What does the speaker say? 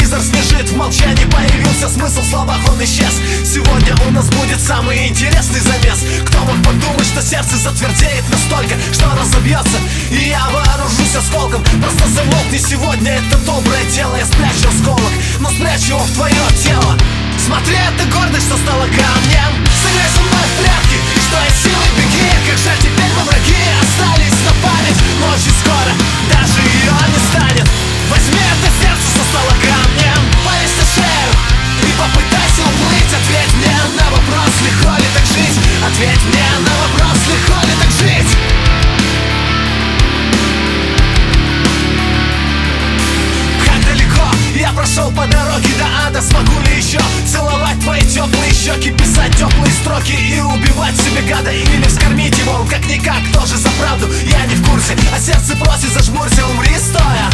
телевизор снежит, в молчании появился смысл, в словах он исчез. Сегодня у нас будет самый интересный замес. Кто мог подумать, что сердце затвердеет настолько, что разобьется, и я вооружусь осколком. Просто замолкни, сегодня это доброе дело. Я спрячу осколок, но спрячу его в твое тело. Смотри, это гордость, что стала камнем. Сыграй со мной в прятки, и что из силы беги. Как же теперь мы враги остались на память, но очень скоро даже ее не станет. Возьми это сердце, что стало камнем, повесь на шею и попытайся уплыть. Ответь мне на вопрос, легко ли так жить? Ответь мне на вопрос, легко ли так жить? Как далеко я прошел по дороге до ада? Смогу ли еще целовать твои теплые щеки, писать теплые строки и убивать себе гада? Или вскормить его, как-никак, тоже за правду? Я не в курсе, а сердце просит, зажмурься, умри стоя.